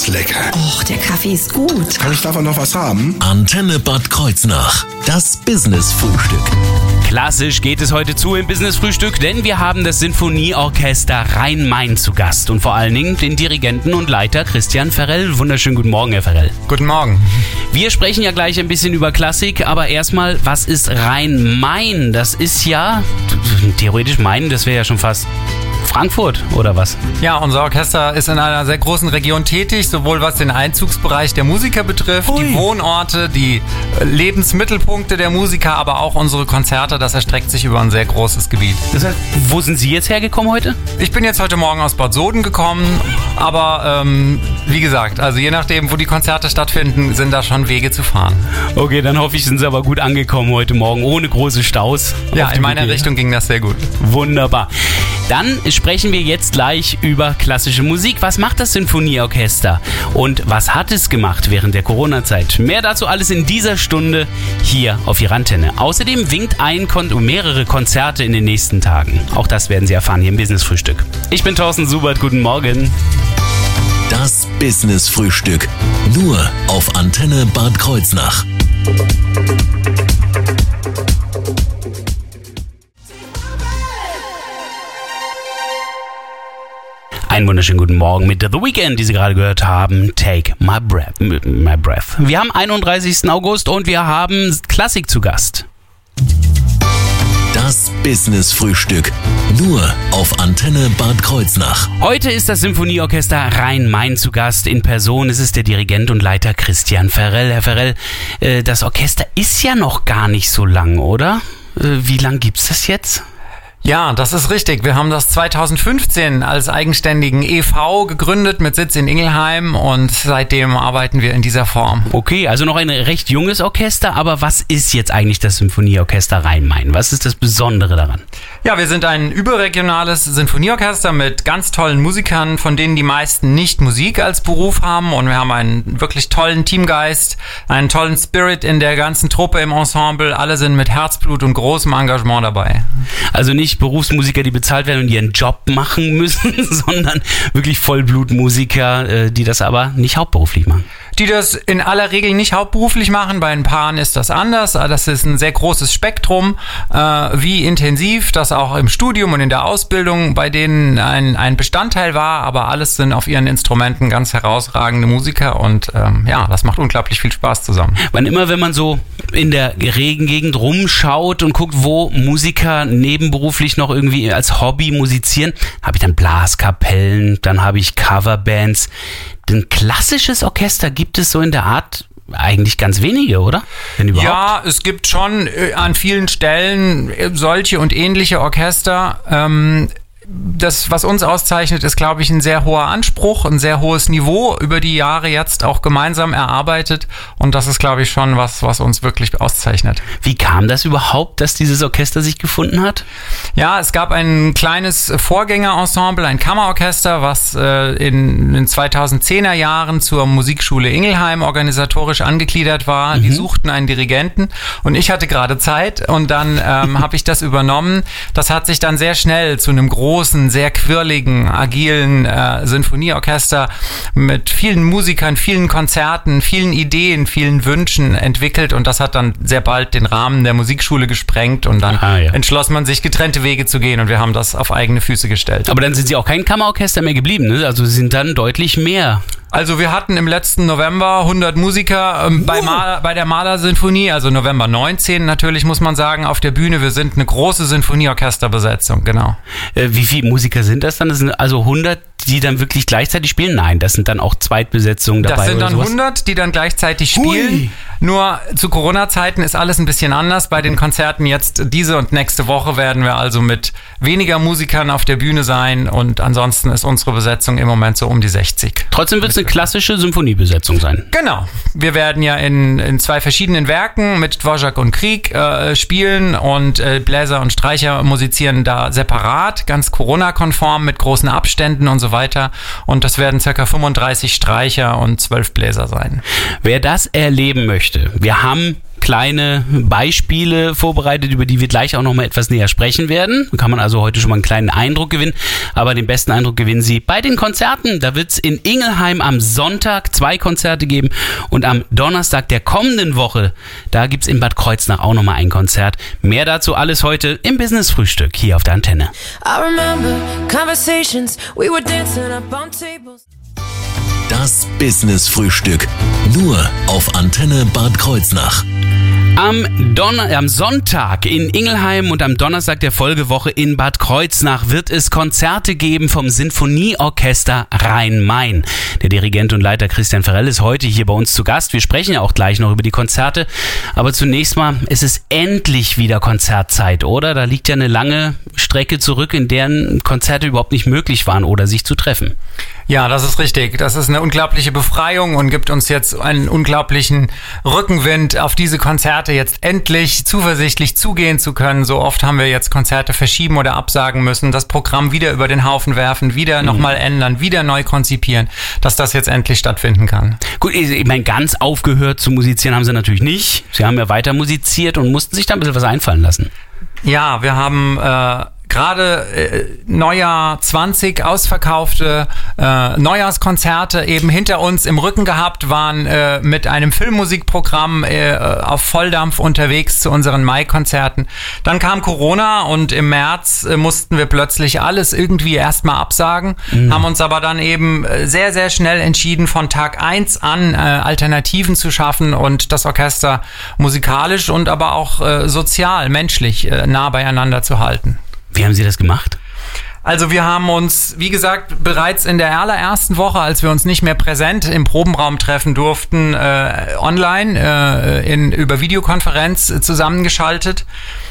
ist lecker. Och, der Kaffee ist gut. Kann ich davon noch was haben? Antenne Bad Kreuznach. Das Business-Frühstück. Klassisch geht es heute zu im Business-Frühstück, denn wir haben das Sinfonieorchester Rhein-Main zu Gast und vor allen Dingen den Dirigenten und Leiter Christian Ferrell. Wunderschönen guten Morgen, Herr Ferrell. Guten Morgen. Wir sprechen ja gleich ein bisschen über Klassik, aber erstmal, was ist Rhein-Main? Das ist ja, theoretisch Main, das wäre ja schon fast Frankfurt, oder was? Ja, unser Orchester ist in einer sehr großen Region tätig, sowohl was den Einzugsbereich der Musiker betrifft, die Wohnorte, die Lebensmittelpunkte der Musiker, aber auch unsere Konzerte, das erstreckt sich über ein sehr großes Gebiet. Das heißt, wo sind Sie jetzt hergekommen heute? Ich bin jetzt heute Morgen aus Bad Soden gekommen, aber wie gesagt, also je nachdem, wo die Konzerte stattfinden, sind da schon Wege zu fahren. Okay, dann hoffe ich, sind Sie aber gut angekommen heute Morgen, ohne große Staus. Ja, in meiner Richtung ging das sehr gut. Wunderbar. Dann sprechen wir jetzt gleich über klassische Musik. Was macht das Sinfonieorchester? Und was hat es gemacht während der Corona-Zeit? Mehr dazu alles in dieser Stunde hier auf Ihrer Antenne. Außerdem winkt mehrere Konzerte in den nächsten Tagen. Auch das werden Sie erfahren hier im Business-Frühstück. Ich bin Thorsten Subert, guten Morgen. Das Business-Frühstück. Nur auf Antenne Bad Kreuznach. Einen wunderschönen guten Morgen mit The Weeknd, die Sie gerade gehört haben. Take My Breath. Wir haben 31. August und wir haben Klassik zu Gast. Das Business-Frühstück. Nur auf Antenne Bad Kreuznach. Heute ist das Sinfonieorchester Rhein-Main zu Gast. In Person ist es der Dirigent und Leiter Christian Ferrell. Herr Ferrell, das Orchester ist ja noch gar nicht so lang, oder? Wie lang gibt's das jetzt? Ja, das ist richtig. Wir haben das 2015 als eigenständigen e.V. gegründet mit Sitz in Ingelheim und seitdem arbeiten wir in dieser Form. Okay, also noch ein recht junges Orchester, aber was ist jetzt eigentlich das Sinfonieorchester Rhein-Main? Was ist das Besondere daran? Ja, wir sind ein überregionales Sinfonieorchester mit ganz tollen Musikern, von denen die meisten nicht Musik als Beruf haben, und wir haben einen wirklich tollen Teamgeist, einen tollen Spirit in der ganzen Truppe im Ensemble. Alle sind mit Herzblut und großem Engagement dabei. Also nicht Berufsmusiker, die bezahlt werden und ihren Job machen müssen, sondern wirklich Vollblutmusiker, die das aber nicht hauptberuflich machen. Die das in aller Regel nicht hauptberuflich machen. Bei ein Paaren ist das anders. Das ist ein sehr großes Spektrum, wie intensiv das auch im Studium und in der Ausbildung bei denen ein Bestandteil war. Aber alles sind auf ihren Instrumenten ganz herausragende Musiker und das macht unglaublich viel Spaß zusammen. Wann immer, wenn man so in der Regengegend rumschaut und guckt, wo Musiker nebenberuflich noch irgendwie als Hobby musizieren, habe ich dann Blaskapellen, dann habe ich Coverbands. Ein klassisches Orchester gibt es so in der Art eigentlich ganz wenige, oder? Wenn überhaupt. Ja, es gibt schon an vielen Stellen solche und ähnliche Orchester. Das, was uns auszeichnet, ist, glaube ich, ein sehr hoher Anspruch, ein sehr hohes Niveau, über die Jahre jetzt auch gemeinsam erarbeitet. Und das ist, glaube ich, schon was uns wirklich auszeichnet. Wie kam das überhaupt, dass dieses Orchester sich gefunden hat? Ja, es gab ein kleines Vorgängerensemble, ein Kammerorchester, was in den 2010er Jahren zur Musikschule Ingelheim organisatorisch angegliedert war. Die suchten einen Dirigenten und ich hatte gerade Zeit und dann habe ich das übernommen. Das hat sich dann sehr schnell zu einem großen, sehr quirligen, agilen Sinfonieorchester mit vielen Musikern, vielen Konzerten, vielen Ideen, vielen Wünschen entwickelt, und das hat dann sehr bald den Rahmen der Musikschule gesprengt und dann entschloss man sich, getrennte Wege zu gehen, und wir haben das auf eigene Füße gestellt. Aber dann sind Sie auch kein Kammerorchester mehr geblieben, ne? Also Sie sind dann deutlich mehr. Also wir hatten im letzten November 100 Musiker bei der Malersinfonie, also November 19 natürlich, muss man sagen, auf der Bühne. Wir sind eine große Sinfonieorchesterbesetzung, genau. Wie viele Musiker sind das dann? Das sind also 100, die dann wirklich gleichzeitig spielen? Nein, das sind dann auch Zweitbesetzungen dabei. Das sind dann oder sowas? 100, die dann gleichzeitig spielen. Hui. Nur zu Corona-Zeiten ist alles ein bisschen anders. Bei den Konzerten jetzt diese und nächste Woche werden wir also mit weniger Musikern auf der Bühne sein, und ansonsten ist unsere Besetzung im Moment so um die 60. Trotzdem wird es eine klassische Symphoniebesetzung sein. Genau. Wir werden ja in zwei verschiedenen Werken mit Dvorak und Grieg spielen, und Bläser und Streicher musizieren da separat, ganz Corona-konform mit großen Abständen und so weiter. Und das werden ca. 35 Streicher und 12 Bläser sein. Wer das erleben möchte, wir haben kleine Beispiele vorbereitet, über die wir gleich auch noch mal etwas näher sprechen werden. Da kann man also heute schon mal einen kleinen Eindruck gewinnen. Aber den besten Eindruck gewinnen Sie bei den Konzerten. Da wird es in Ingelheim am Sonntag 2 Konzerte geben und am Donnerstag der kommenden Woche, da gibt es in Bad Kreuznach auch noch mal ein Konzert. Mehr dazu alles heute im Business-Frühstück hier auf der Antenne. I remember conversations, we were dancing up on tables. Das Business-Frühstück. Nur auf Antenne Bad Kreuznach. Am Sonntag in Ingelheim und am Donnerstag der Folgewoche in Bad Kreuznach wird es Konzerte geben vom Sinfonieorchester Rhein-Main. Der Dirigent und Leiter Christian Ferrell ist heute hier bei uns zu Gast. Wir sprechen ja auch gleich noch über die Konzerte. Aber zunächst mal, es ist endlich wieder Konzertzeit, oder? Da liegt ja eine lange Strecke zurück, in der Konzerte überhaupt nicht möglich waren oder sich zu treffen. Ja, das ist richtig. Das ist eine unglaubliche Befreiung und gibt uns jetzt einen unglaublichen Rückenwind, auf diese Konzerte jetzt endlich zuversichtlich zugehen zu können. So oft haben wir jetzt Konzerte verschieben oder absagen müssen, das Programm wieder über den Haufen werfen, wieder nochmal ändern, wieder neu konzipieren, dass das jetzt endlich stattfinden kann. Gut, ich meine, ganz aufgehört zu musizieren haben sie natürlich nicht. Sie haben ja weiter musiziert und mussten sich da ein bisschen was einfallen lassen. Ja, wir haben gerade Neujahr 20 ausverkaufte Neujahrskonzerte eben hinter uns im Rücken gehabt, waren mit einem Filmmusikprogramm auf Volldampf unterwegs zu unseren Mai-Konzerten. Dann kam Corona und im März mussten wir plötzlich alles irgendwie erstmal absagen, haben uns aber dann eben sehr, sehr schnell entschieden, von Tag 1 an Alternativen zu schaffen und das Orchester musikalisch und aber auch sozial, menschlich nah beieinander zu halten. Wie haben Sie das gemacht? Also wir haben uns, wie gesagt, bereits in der allerersten Woche, als wir uns nicht mehr präsent im Probenraum treffen durften, online über Videokonferenz zusammengeschaltet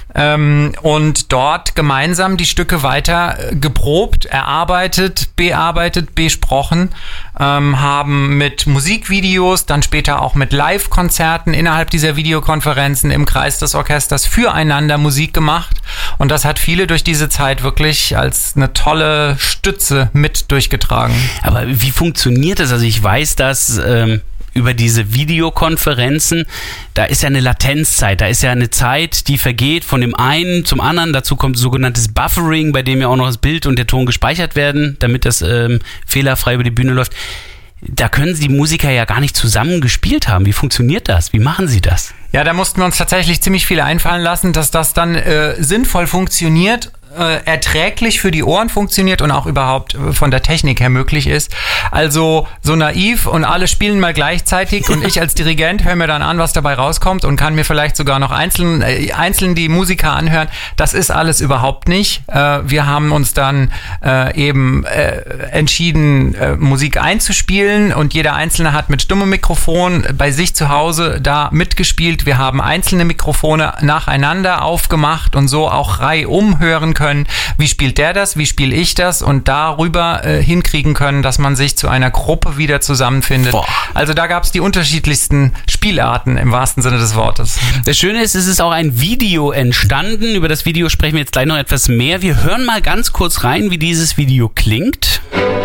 und dort gemeinsam die Stücke weiter geprobt, erarbeitet, bearbeitet, besprochen, haben mit Musikvideos, dann später auch mit Live-Konzerten innerhalb dieser Videokonferenzen im Kreis des Orchesters füreinander Musik gemacht und das hat viele durch diese Zeit wirklich als eine tolle Stütze mit durchgetragen. Aber wie funktioniert das? Also ich weiß, dass über diese Videokonferenzen, da ist ja eine Latenzzeit, da ist ja eine Zeit, die vergeht von dem einen zum anderen. Dazu kommt sogenanntes Buffering, bei dem ja auch noch das Bild und der Ton gespeichert werden, damit das fehlerfrei über die Bühne läuft. Da können die Musiker ja gar nicht zusammen gespielt haben. Wie funktioniert das? Wie machen Sie das? Ja, da mussten wir uns tatsächlich ziemlich viel einfallen lassen, dass das dann sinnvoll funktioniert, erträglich für die Ohren funktioniert und auch überhaupt von der Technik her möglich ist. Also so naiv und alle spielen mal gleichzeitig und ich als Dirigent höre mir dann an, was dabei rauskommt und kann mir vielleicht sogar noch einzeln die Musiker anhören. Das ist alles überhaupt nicht. Wir haben uns dann eben entschieden, Musik einzuspielen und jeder Einzelne hat mit stummem Mikrofon bei sich zu Hause da mitgespielt. Wir haben einzelne Mikrofone nacheinander aufgemacht und so auch reihum hören können. Wie spielt der das, wie spiele ich das und darüber hinkriegen können, dass man sich zu einer Gruppe wieder zusammenfindet. Boah. Also da gab es die unterschiedlichsten Spielarten im wahrsten Sinne des Wortes. Das Schöne ist, es ist auch ein Video entstanden. Über das Video sprechen wir jetzt gleich noch etwas mehr. Wir hören mal ganz kurz rein, wie dieses Video klingt.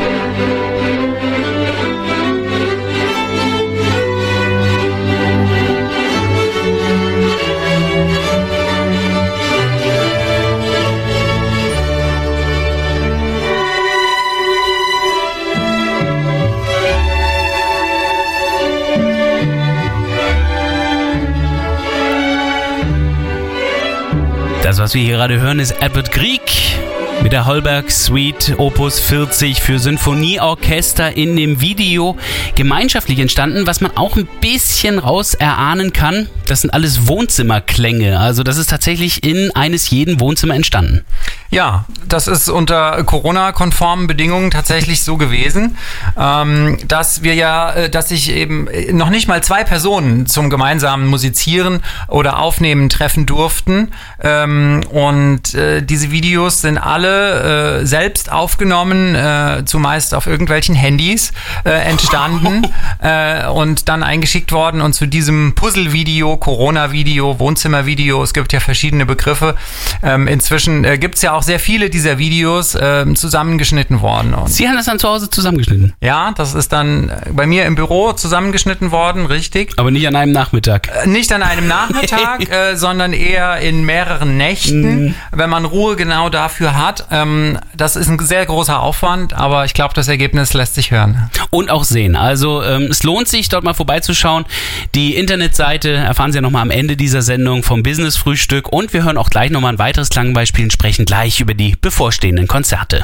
Das, was wir hier gerade hören, ist Edward Grieg mit der Holberg Suite Opus 40 für Sinfonieorchester in dem Video gemeinschaftlich entstanden, was man auch ein bisschen raus erahnen kann. Das sind alles Wohnzimmerklänge, also das ist tatsächlich in eines jeden Wohnzimmer entstanden. Ja, das ist unter Corona-konformen Bedingungen tatsächlich so gewesen, dass sich eben noch nicht mal 2 Personen zum gemeinsamen Musizieren oder Aufnehmen treffen durften. Und diese Videos sind alle selbst aufgenommen, zumeist auf irgendwelchen Handys entstanden und dann eingeschickt worden. Und zu diesem Puzzle-Video, Corona-Video, Wohnzimmer-Video, es gibt ja verschiedene Begriffe. Inzwischen gibt es ja auch auch sehr viele dieser Videos zusammengeschnitten worden. Und Sie haben das dann zu Hause zusammengeschnitten? ja, das ist dann bei mir im Büro zusammengeschnitten worden, richtig. Aber nicht an einem Nachmittag. Nicht an einem Nachmittag, sondern eher in mehreren Nächten, wenn man Ruhe genau dafür hat. Das ist ein sehr großer Aufwand, aber ich glaube, das Ergebnis lässt sich hören. Und auch sehen. Also es lohnt sich, dort mal vorbeizuschauen. Die Internetseite erfahren Sie ja nochmal am Ende dieser Sendung vom Business-Frühstück. Und wir hören auch gleich nochmal ein weiteres Klangbeispiel und sprechen gleich über die bevorstehenden Konzerte.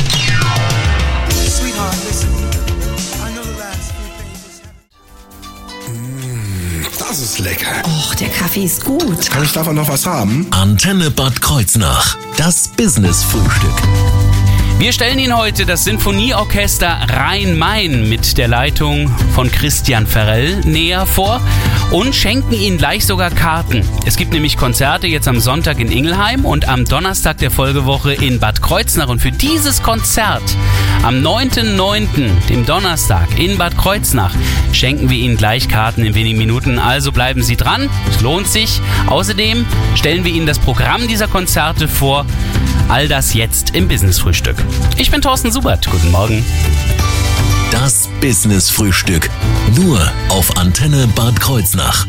Das ist lecker. Och, der Kaffee ist gut. Kann ich davon noch was haben? Antenne Bad Kreuznach. Das Business-Frühstück. Wir stellen Ihnen heute das Sinfonieorchester Rhein-Main mit der Leitung von Christian Ferrell näher vor und schenken Ihnen gleich sogar Karten. Es gibt nämlich Konzerte jetzt am Sonntag in Ingelheim und am Donnerstag der Folgewoche in Bad Kreuznach. Und für dieses Konzert am 9.9., dem Donnerstag in Bad Kreuznach, schenken wir Ihnen gleich Karten in wenigen Minuten. Also bleiben Sie dran, es lohnt sich. Außerdem stellen wir Ihnen das Programm dieser Konzerte vor. All das jetzt im Business-Frühstück. Ich bin Thorsten Subert. Guten Morgen. Das Business-Frühstück. Nur auf Antenne Bad Kreuznach.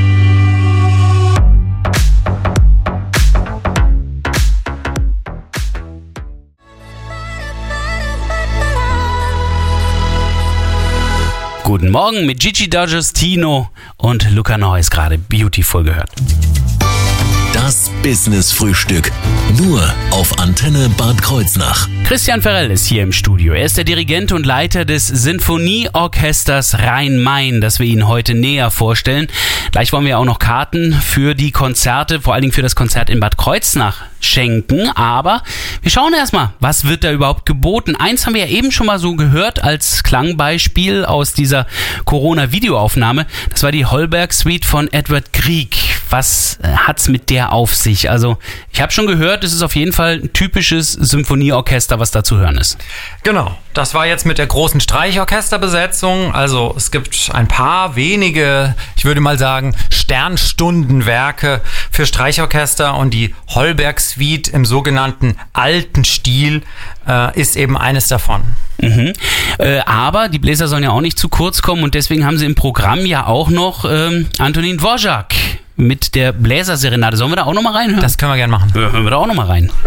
Guten Morgen mit Gigi D'Agostino und Luca Noyes, gerade Beautiful gehört. Das Business-Frühstück. Nur auf Antenne Bad Kreuznach. Christian Ferrell ist hier im Studio. Er ist der Dirigent und Leiter des Sinfonieorchesters Rhein-Main, das wir Ihnen heute näher vorstellen. Gleich wollen wir auch noch Karten für die Konzerte, vor allen Dingen für das Konzert in Bad Kreuznach, schenken. Aber wir schauen erstmal, was wird da überhaupt geboten. Eins haben wir ja eben schon mal so gehört als Klangbeispiel aus dieser Corona-Videoaufnahme. Das war die Holberg-Suite von Edward Grieg. Was hat's mit der auf sich? Also ich habe schon gehört, es ist auf jeden Fall ein typisches Symphonieorchester, was da zu hören ist. Genau, das war jetzt mit der großen Streichorchesterbesetzung. Also es gibt ein paar wenige, ich würde mal sagen, Sternstundenwerke für Streichorchester und die Holberg-Suite im sogenannten alten Stil ist eben eines davon. Aber die Bläser sollen ja auch nicht zu kurz kommen und deswegen haben sie im Programm ja auch noch Antonín Dvořák mit der Bläserserenade. Sollen wir da auch nochmal reinhören? Das können wir gerne machen. Hören wir da auch nochmal rein.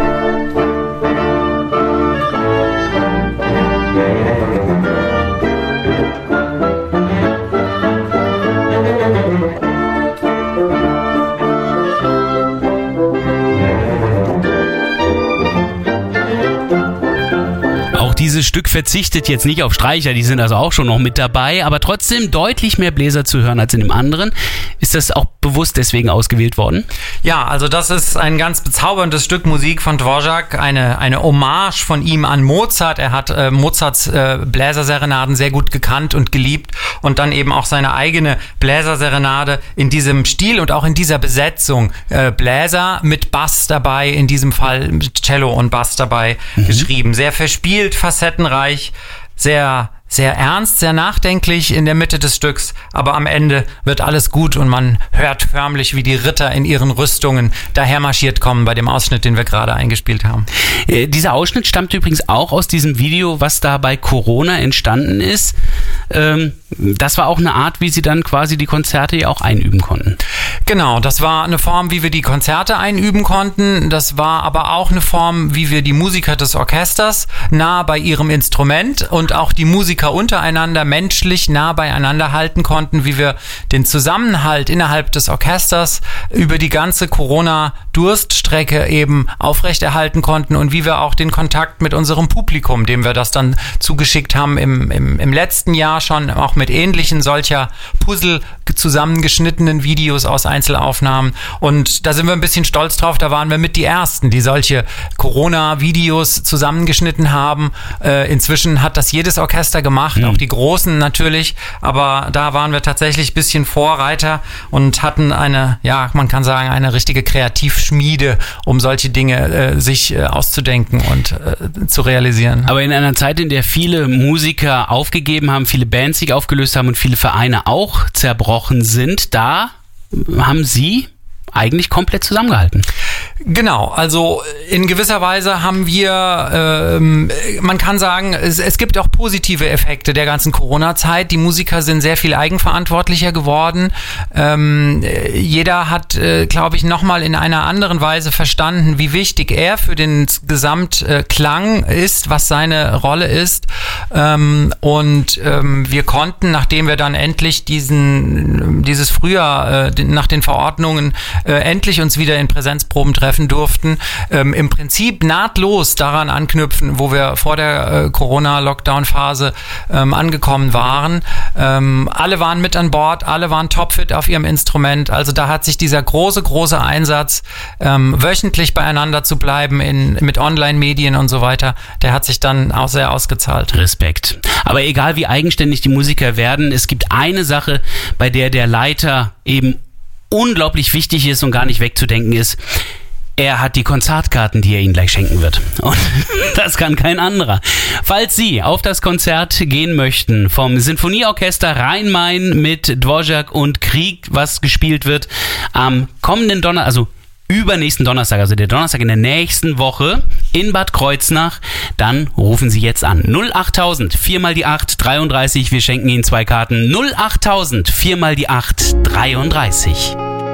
Dieses Stück verzichtet jetzt nicht auf Streicher, die sind also auch schon noch mit dabei, aber trotzdem deutlich mehr Bläser zu hören als in dem anderen. Ist das auch bewusst deswegen ausgewählt worden? Ja, also das ist ein ganz bezauberndes Stück Musik von Dvořák, eine Hommage von ihm an Mozart. Er hat Mozarts Bläserserenaden sehr gut gekannt und geliebt und dann eben auch seine eigene Bläserserenade in diesem Stil und auch in dieser Besetzung. Bläser mit Bass dabei, in diesem Fall mit Cello und Bass dabei geschrieben. Sehr verspielt, facettenreich, sehr ernst, sehr nachdenklich in der Mitte des Stücks, aber am Ende wird alles gut und man hört förmlich, wie die Ritter in ihren Rüstungen daher marschiert kommen bei dem Ausschnitt, den wir gerade eingespielt haben. Dieser Ausschnitt stammt übrigens auch aus diesem Video, was da bei Corona entstanden ist. Das war auch eine Art, wie Sie dann quasi die Konzerte ja auch einüben konnten. Genau, das war eine Form, wie wir die Konzerte einüben konnten. Das war aber auch eine Form, wie wir die Musiker des Orchesters nah bei ihrem Instrument und auch die Musiker untereinander menschlich nah beieinander halten konnten, wie wir den Zusammenhalt innerhalb des Orchesters über die ganze Corona-Durststrecke eben aufrechterhalten konnten und wie wir auch den Kontakt mit unserem Publikum, dem wir das dann zugeschickt haben im letzten Jahr schon, auch mit ähnlichen solcher Puzzle zusammengeschnittenen Videos aus Einzelaufnahmen. Und da sind wir ein bisschen stolz drauf, da waren wir mit die Ersten, die solche Corona-Videos zusammengeschnitten haben. Inzwischen hat das jedes Orchester gemacht, auch die Großen natürlich, aber da waren wir tatsächlich ein bisschen Vorreiter und hatten man kann sagen, eine richtige Kreativschmiede, um solche Dinge sich auszudenken und zu realisieren. Aber in einer Zeit, in der viele Musiker aufgegeben haben, viele Bands sich aufgelöst haben und viele Vereine auch zerbrochen sind, da haben Sie eigentlich komplett zusammengehalten. Genau, also in gewisser Weise haben wir, man kann sagen, es gibt auch positive Effekte der ganzen Corona-Zeit. Die Musiker sind sehr viel eigenverantwortlicher geworden. Jeder hat, glaube ich, nochmal in einer anderen Weise verstanden, wie wichtig er für den Gesamtklang ist, was seine Rolle ist. Wir konnten, nachdem wir dann endlich dieses Frühjahr nach den Verordnungen endlich uns wieder in Präsenzproben treffen durften, im Prinzip nahtlos daran anknüpfen, wo wir vor der Corona-Lockdown-Phase angekommen waren. Alle waren mit an Bord, alle waren topfit auf ihrem Instrument. Also da hat sich dieser große Einsatz, wöchentlich beieinander zu bleiben mit Online-Medien und so weiter, der hat sich dann auch sehr ausgezahlt. Respekt. Aber egal wie eigenständig die Musiker werden, es gibt eine Sache, bei der der Leiter eben unglaublich wichtig ist und gar nicht wegzudenken ist. Er hat die Konzertkarten, die er Ihnen gleich schenken wird. Und das kann kein anderer. Falls Sie auf das Konzert gehen möchten, vom Sinfonieorchester Rhein-Main mit Dvorak und Krieg, was gespielt wird, am kommenden Donnerstag, also übernächsten Donnerstag, also der Donnerstag in der nächsten Woche in Bad Kreuznach, dann rufen Sie jetzt an. 08000 4 mal die 8 33, wir schenken Ihnen 2 Karten. 08000 4 mal die 8 33.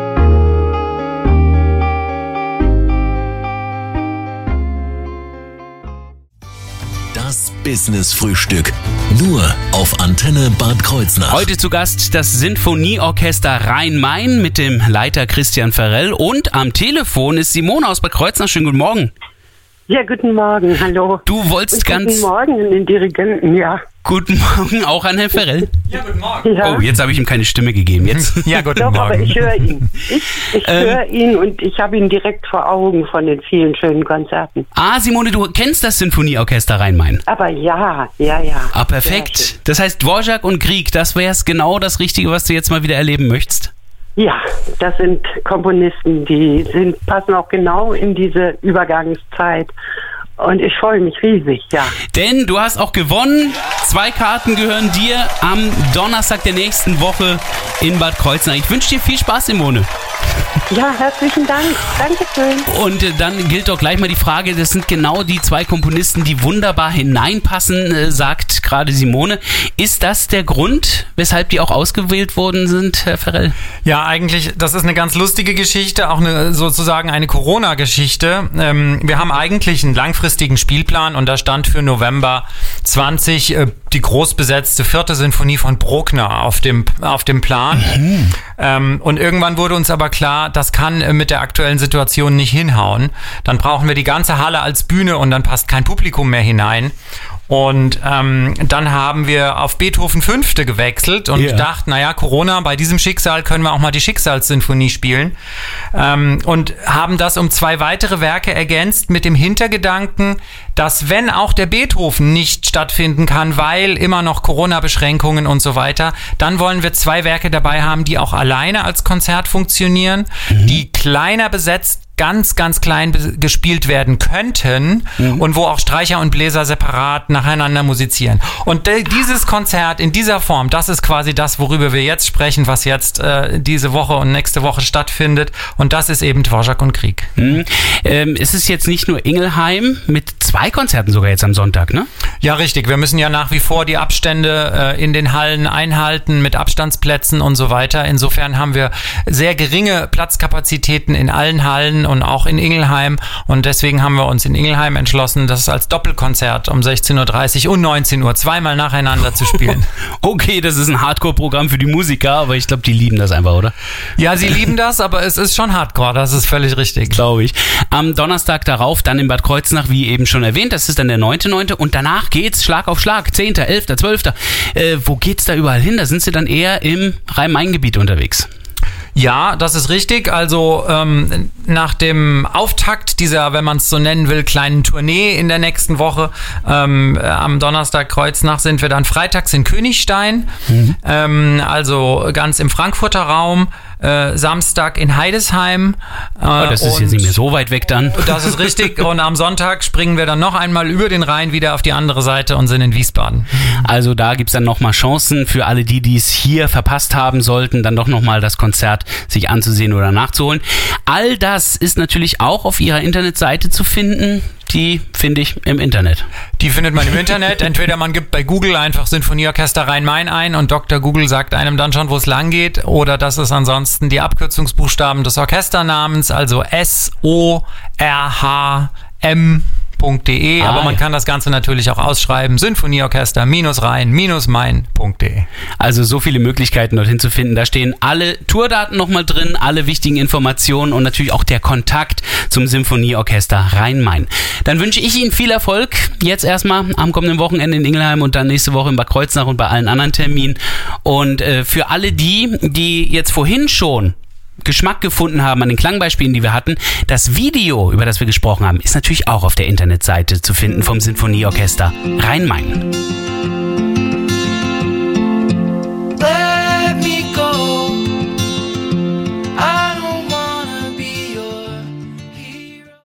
Das Business-Frühstück. Nur auf Antenne Bad Kreuznach. Heute zu Gast das Sinfonieorchester Rhein-Main mit dem Leiter Christian Ferrell. Und am Telefon ist Simone aus Bad Kreuznach. Schönen guten Morgen. Ja, guten Morgen, hallo. Du wolltest Guten Morgen an den Dirigenten, ja. Guten Morgen auch an Herrn Ferrell. Ja, guten Morgen. Ja. Oh, jetzt habe ich ihm keine Stimme gegeben. Jetzt. Ja, guten Doch, Morgen. aber ich höre ihn. Ich höre ihn und ich habe ihn direkt vor Augen von den vielen schönen Konzerten. Ah, Simone, du kennst das Sinfonieorchester Rhein-Main. Aber ja. Ah, perfekt. Das heißt, Dvorak und Krieg, das wäre es genau das Richtige, was du jetzt mal wieder erleben möchtest? Ja, das sind Komponisten, passen auch genau in diese Übergangszeit. Und ich freue mich riesig, ja. Denn du hast auch gewonnen. 2 Karten gehören dir am Donnerstag der nächsten Woche in Bad Kreuznach. Ich wünsche dir viel Spaß, Simone. Ja, herzlichen Dank. Dankeschön. Und dann gilt doch gleich mal die Frage, das sind genau die 2 Komponisten, die wunderbar hineinpassen, sagt gerade Simone. Ist das der Grund, weshalb die auch ausgewählt worden sind, Herr Ferrell? Ja, eigentlich, das ist eine ganz lustige Geschichte, auch sozusagen eine Corona-Geschichte. Wir haben eigentlich einen langfristigen Spielplan und da stand für November 20 die großbesetzte 4. Sinfonie von Bruckner auf dem Plan. Und irgendwann wurde uns aber klar, das kann mit der aktuellen Situation nicht hinhauen. Dann brauchen wir die ganze Halle als Bühne und dann passt kein Publikum mehr hinein. Und dann haben wir auf Beethoven 5. gewechselt und dachten, naja, Corona, bei diesem Schicksal können wir auch mal die Schicksalssinfonie spielen. Und haben das um 2 weitere Werke ergänzt mit dem Hintergedanken, dass wenn auch der Beethoven nicht stattfinden kann, weil immer noch Corona-Beschränkungen und so weiter, dann wollen wir 2 Werke dabei haben, die auch alleine als Konzert funktionieren, die kleiner besetzt, ganz klein gespielt werden könnten und wo auch Streicher und Bläser separat nacheinander musizieren. Und dieses Konzert in dieser Form, das ist quasi das, worüber wir jetzt sprechen, was jetzt diese Woche und nächste Woche stattfindet. Und das ist eben Dvorak und Krieg. Es ist jetzt nicht nur Ingelheim, mit 2 Konzerten sogar jetzt am Sonntag, ne? Ja, richtig. Wir müssen ja nach wie vor die Abstände in den Hallen einhalten mit Abstandsplätzen und so weiter. Insofern haben wir sehr geringe Platzkapazitäten in allen Hallen und auch in Ingelheim. Und deswegen haben wir uns in Ingelheim entschlossen, das als Doppelkonzert um 16.30 Uhr und 19 Uhr zweimal nacheinander zu spielen. Okay, das ist ein Hardcore-Programm für die Musiker, aber ich glaube, die lieben das einfach, oder? Ja, sie lieben das, aber es ist schon Hardcore, das ist völlig richtig. Glaube ich. Am Donnerstag darauf dann in Bad Kreuznach, wie eben schon erwähnt, das ist dann der 9.9. und danach geht's Schlag auf Schlag, 10., 11., 12. Wo geht's da überall hin? Da sind sie dann eher im Rhein-Main-Gebiet unterwegs. Ja, das ist richtig. Also nach dem Auftakt dieser, wenn man es so nennen will, kleinen Tournee in der nächsten Woche, am Donnerstag Kreuznach sind wir dann freitags in Königstein, also ganz im Frankfurter Raum, Samstag in Heidesheim. Das ist jetzt nicht mehr so weit weg dann. Das ist richtig. Und am Sonntag springen wir dann noch einmal über den Rhein wieder auf die andere Seite und sind in Wiesbaden. Also da gibt's dann nochmal Chancen für alle die es hier verpasst haben sollten, dann doch nochmal das Konzert sich anzusehen oder nachzuholen. All das ist natürlich auch auf ihrer Internetseite zu finden. Die finde ich im Internet. Die findet man im Internet. Entweder man gibt bei Google einfach Sinfonieorchester Rhein-Main ein und Dr. Google sagt einem dann schon, wo es lang geht. Oder das ist ansonsten die Abkürzungsbuchstaben des Orchesternamens, also SORHM.de. Aber man kann das Ganze natürlich auch ausschreiben. Sinfonieorchester-Rhein-Main.de. Also so viele Möglichkeiten dorthin zu finden. Da stehen alle Tourdaten nochmal drin, alle wichtigen Informationen und natürlich auch der Kontakt zum Sinfonieorchester Rhein-Main. Dann wünsche ich Ihnen viel Erfolg. Jetzt erstmal am kommenden Wochenende in Ingelheim und dann nächste Woche in Bad Kreuznach und bei allen anderen Terminen. Und für alle die jetzt vorhin schon Geschmack gefunden haben an den Klangbeispielen, die wir hatten, das Video, über das wir gesprochen haben, ist natürlich auch auf der Internetseite zu finden vom Sinfonieorchester Rhein-Main.